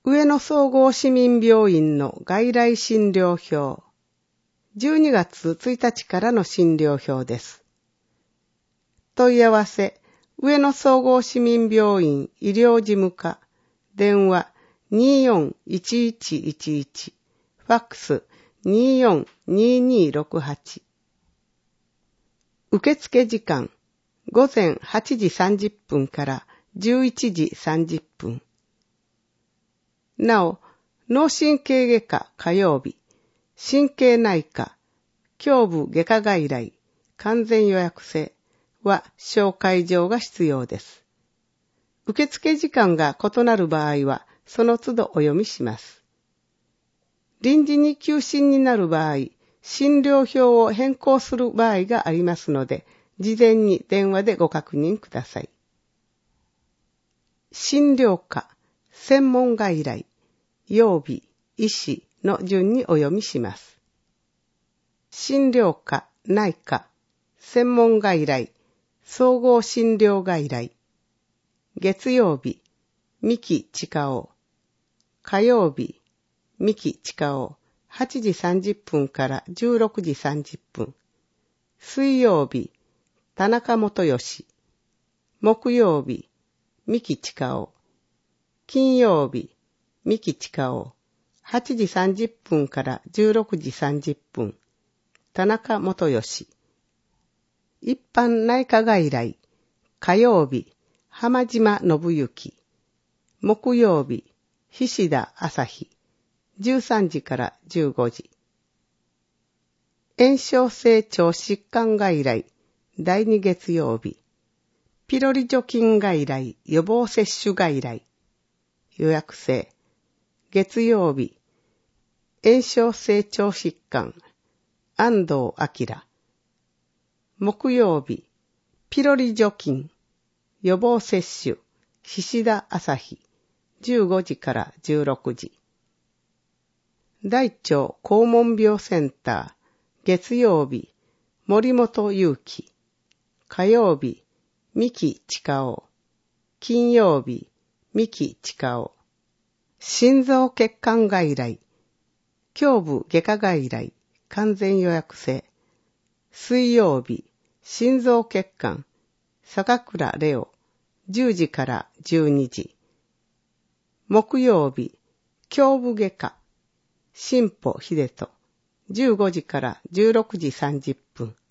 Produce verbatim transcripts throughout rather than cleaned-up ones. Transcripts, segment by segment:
上野総合市民病院の外来診療表。じゅうにがつついたちからの診療表です。問い合わせ、上野総合市民病院医療事務課、電話 にーよんいちいちいちいち、ファックス にーよんにーにーろくはち。受付時間、ごぜんはちじさんじゅっぷんからじゅういちじさんじゅっぷん。なお、脳神経外科火曜日、神経内科、胸部外科外来、完全予約制は紹介状が必要です。受付時間が異なる場合は、その都度お読みします。臨時に休診になる場合、診療表を変更する場合がありますので、事前に電話でご確認ください。診療科、専門外来、曜日、医師の順にお読みします。診療科、内科、専門外来、総合診療外来。月曜日、三木千佳夫。火曜日、三木千佳夫。はちじさんじゅっぷんからじゅうろくじさんじゅっぷん。水曜日、田中元義。木曜日、三木千佳夫。金曜日、三木千佳夫。はちじさんじゅっぷんからじゅうろくじさんじゅっぷん。田中元義。一般内科外来。火曜日、浜島信之。木曜日、菱田朝日。じゅうさんじからじゅうごじ。炎症性腸疾患外来。だいに月曜日。ピロリ除菌外来予防接種外来。予約制。月曜日。炎症性腸疾患。安藤明。木曜日。ピロリ除菌。予防接種。菱田朝日。じゅうごじからじゅうろくじ。大腸肛門病センター。月曜日。森本祐樹。火曜日。三木千佳夫。金曜日。三木千佳夫。心臓血管外来。胸部外科外来。完全予約制。水曜日。心臓血管。坂倉レオ。じゅうじからじゅうにじ。木曜日。胸部外科。新保秀人。じゅうごじからじゅうろくじさんじゅっぷん。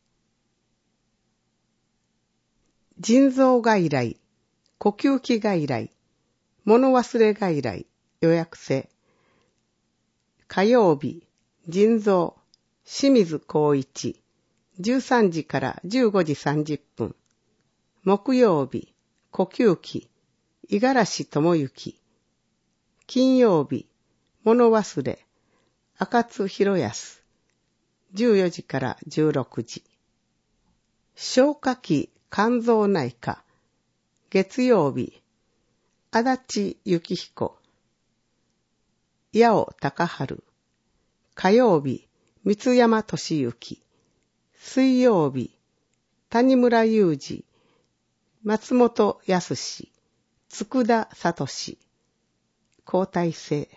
腎臓外来。呼吸器外来。物忘れ外来。予約制。火曜日。腎臓。清水光一。じゅうさんじからじゅうごじさんじゅっぷん。木曜日。呼吸器。五十嵐智之。金曜日。物忘れ。赤津博康。じゅうよじからじゅうろくじ。消化器肝臓内科。月曜日。足立幸彦。八尾隆春。火曜日。三山俊之。水曜日。谷村雄二。松本康。佃聡。交代制。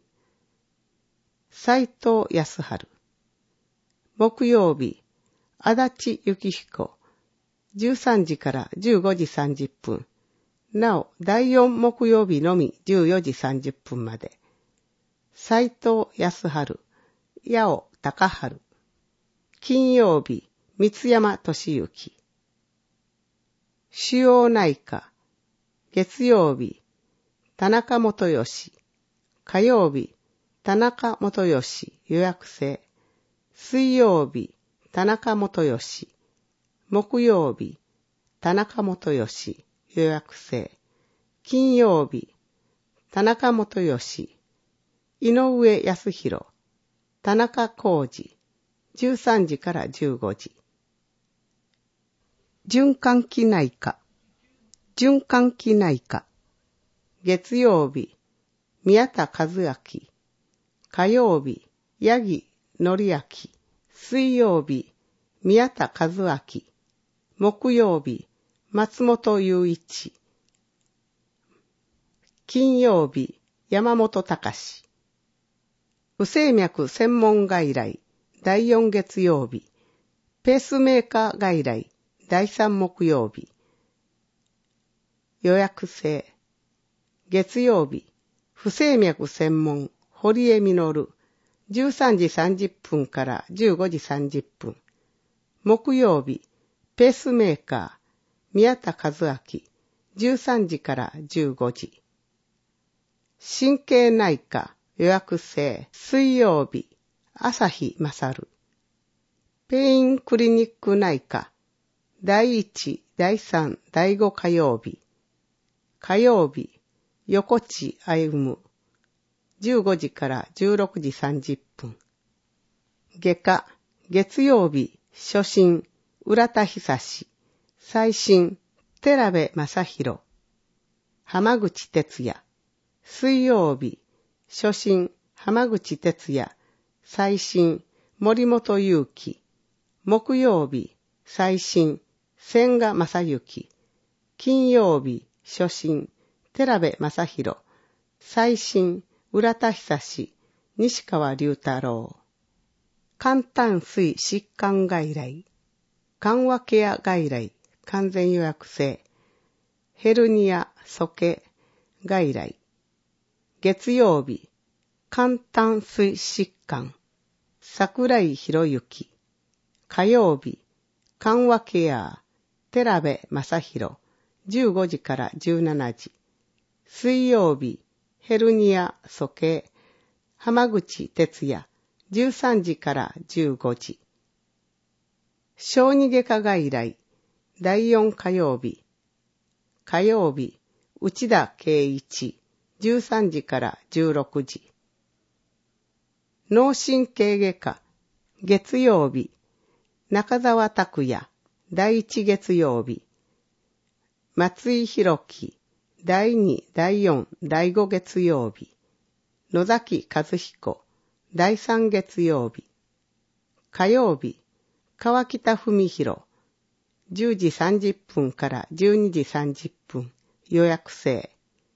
斉藤康春。木曜日。足立幸彦。じゅうさんじからじゅうごじさんじゅっぷん。なお、だいよん木曜日のみじゅうよじさんじゅっぷんまで。斉藤康春。八尾隆春。金曜日。三山俊之。腫瘍内科。月曜日。田中元義。火曜日。田中元義予約制。水曜日。田中元義。木曜日。田中元義予約制。金曜日。田中元義。井上康弘。田中浩二。じゅうさんじからじゅうごじ。循環器内科。循環器内科。月曜日。宮田和明。火曜日。八木則明。水曜日。宮田和明。木曜日。松本雄一。金曜日。 山本隆。不整脈専門外来だいよん月曜日。ペースメーカー外来だいさん木曜日。予約制。月曜日。不整脈専門堀江実。じゅうさんじさんじゅっぷんからじゅうごじさんじゅっぷん。木曜日。ペースメーカー宮田和明。じゅうさんじからじゅうごじ。神経内科予約制水曜日。朝日勝。ペインクリニック内科だいいち、だいさん、だいご火曜日。火曜日。横地歩。じゅうごじからじゅうろくじさんじゅっぷん。外科月曜日。初診浦田久志。再診寺部正宏。浜口哲也。水曜日。初診浜口哲也。再診森本裕樹。木曜日。再診千賀正幸。金曜日。初診寺部正宏。再診浦田久志。西川隆太郎。肝胆膵疾患外来。緩和ケア外来。完全予約制。ヘルニア、鼠径外来。月曜日。肝胆膵疾患。桜井博之。火曜日。緩和ケア。寺部正宏。じゅうごじからじゅうしちじ。水曜日。ヘルニア、鼠径。浜口哲也。じゅうさんじからじゅうごじ。小児外科外来。だいよん火曜日。火曜日。内田圭一。じゅうさんじからじゅうろくじ。脳神経外科。月曜日。中澤拓也。だいいち月曜日。松井宏樹。だいに、だいよん、だいご月曜日。野崎和彦。だいさん月曜日。火曜日。川北文弘。じゅうじさんじゅっぷんからじゅうにじさんじゅっぷん。予約制。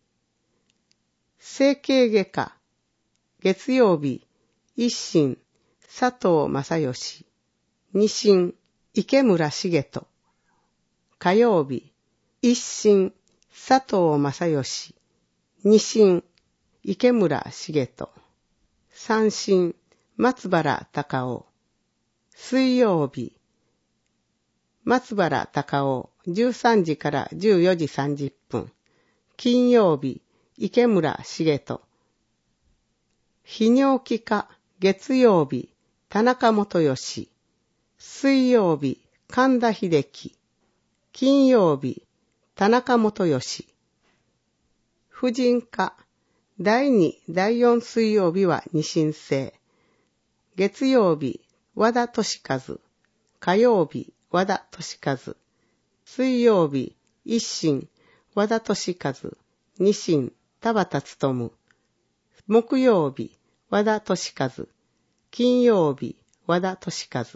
整形外科。月曜日。一診佐藤正義。二診池村茂人。火曜日。一診佐藤正義。二診池村茂人。三診松原隆夫。水曜日。松原隆夫。じゅうさんじからじゅうよじさんじゅっぷん。金曜日。池村茂人。泌尿器科。月曜日。田中元義。水曜日。神田秀樹。金曜日。田中元義。婦人科。だいに、だいよん水曜日は二診制。月曜日。和田俊和。火曜日。和田俊和。水曜日。一診和田俊和。二診田畑勉。木曜日。和田俊和。金曜日。和田俊和。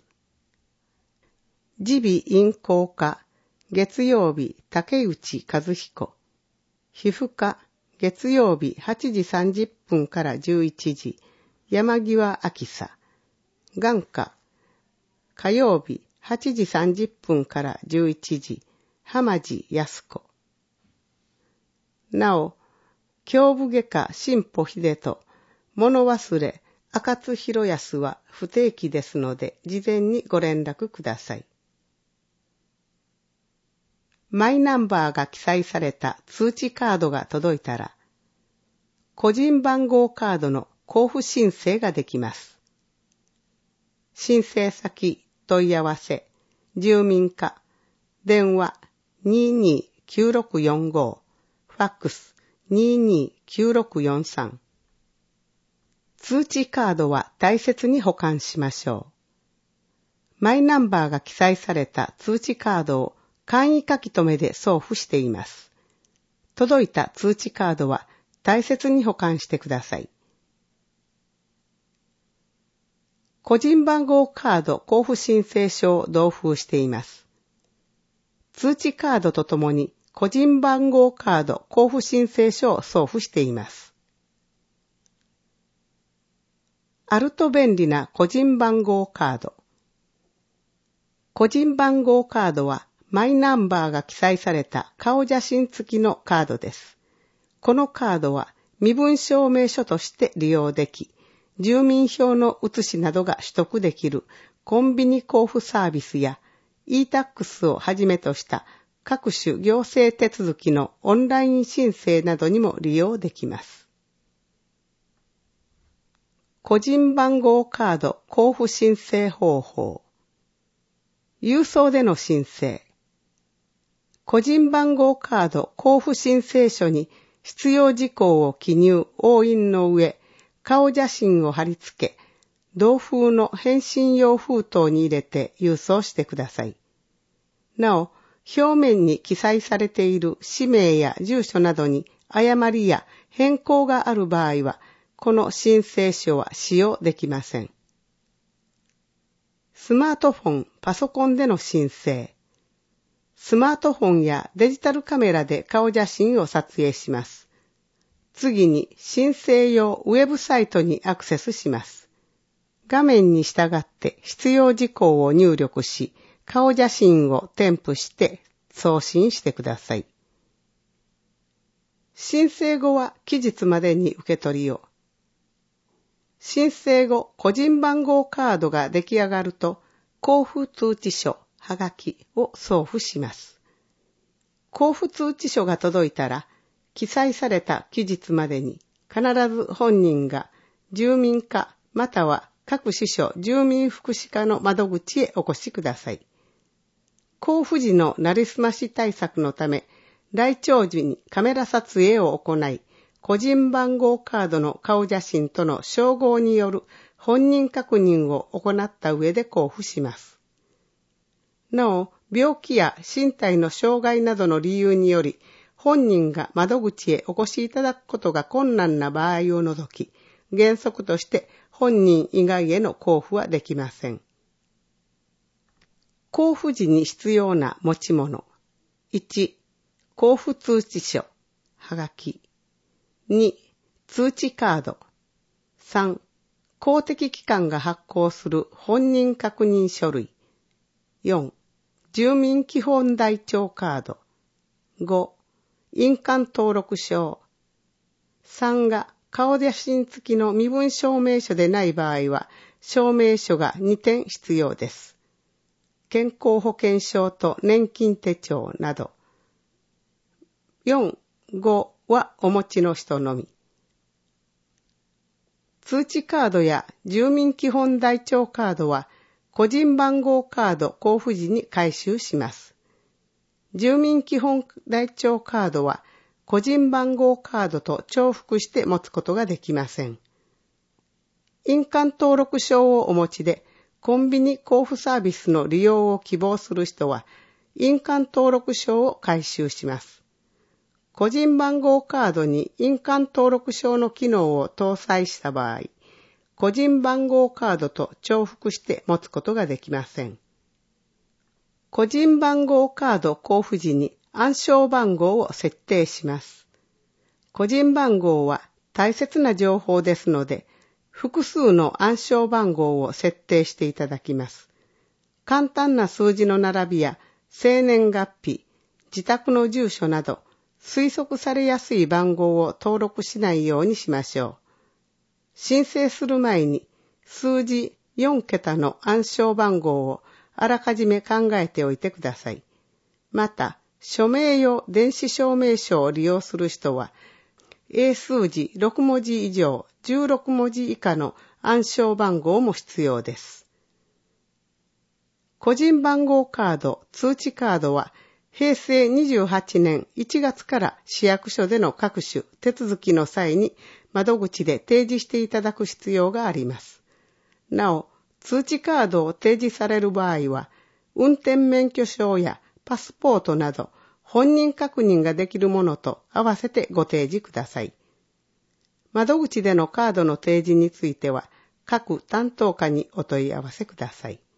耳鼻咽喉科。月曜日。竹内和彦。皮膚科。月曜日はちじさんじゅっぷんからじゅういちじ。山際明久。眼科。火曜日はちじさんじゅっぷんからじゅういちじ。浜地康子。なお、胸部外科新保秀人。物忘れ赤津博康は不定期ですので、事前にご連絡ください。マイナンバーが記載された通知カードが届いたら、個人番号カードの交付申請ができます。申請先、問い合わせ、住民課、電話 にーにーきゅうろくよんご、ファックス にーにーきゅうろくよんさん。通知カードは大切に保管しましょう。マイナンバーが記載された通知カードを簡易書き留めで送付しています。届いた通知カードは大切に保管してください。個人番号カード交付申請書を同封しています。通知カードとともに個人番号カード交付申請書を送付しています。 あると便利な個人番号カード。個人番号カードはマイナンバーが記載された顔写真付きのカードです。このカードは身分証明書として利用でき、住民票の写しなどが取得できるコンビニ交付サービスや イータックス をはじめとした各種行政手続きのオンライン申請などにも利用できます。個人番号カード交付申請方法。郵送での申請。個人番号カード交付申請書に必要事項を記入・押印の上、顔写真を貼り付け、同封の返信用封筒に入れて郵送してください。なお、表面に記載されている氏名や住所などに誤りや変更がある場合は、この申請書は使用できません。スマートフォン、パソコンでの申請。スマートフォンやデジタルカメラで顔写真を撮影します。次に申請用ウェブサイトにアクセスします。画面に従って必要事項を入力し、顔写真を添付して送信してください。申請後は期日までに受け取りを。申請後、個人番号カードが出来上がると、交付通知書、はがきを送付します。交付通知書が届いたら、記載された期日までに必ず本人が住民課または各支所住民福祉課の窓口へお越しください。交付時のなりすまし対策のため、来庁時にカメラ撮影を行い、個人番号カードの顔写真との照合による本人確認を行った上で交付します。なお、病気や身体の障害などの理由により、本人が窓口へお越しいただくことが困難な場合を除き、原則として本人以外への交付はできません。交付時に必要な持ち物。いち、交付通知書、はがき。に、通知カード。さん、公的機関が発行する本人確認書類。よん、住民基本台帳カード。ご、印鑑登録証。さんが顔写真付きの身分証明書でない場合は、証明書がにてん必要です。健康保険証と年金手帳など。よん、ごはお持ちの人のみ。通知カードや住民基本台帳カードは、個人番号カード交付時に回収します。住民基本台帳カードは個人番号カードと重複して持つことができません。印鑑登録証をお持ちでコンビニ交付サービスの利用を希望する人は印鑑登録証を回収します。個人番号カードに印鑑登録証の機能を搭載した場合、個人番号カードと重複して持つことができません。個人番号カード交付時に暗証番号を設定します。個人番号は大切な情報ですので、複数の暗証番号を設定していただきます。簡単な数字の並びや生年月日、自宅の住所など推測されやすい番号を登録しないようにしましょう。申請する前に数字よんけたの暗証番号をあらかじめ考えておいてください。また、署名用電子証明書を利用する人は、英数字ろくもじ以上、じゅうろくもじ以下の暗証番号も必要です。個人番号カード、通知カードは、へいせいにじゅうはちねんいちがつから市役所での各種手続きの際に窓口で提示していただく必要があります。なお、通知カードを提示される場合は、運転免許証やパスポートなど本人確認ができるものと合わせてご提示ください。窓口でのカードの提示については、各担当課にお問い合わせください。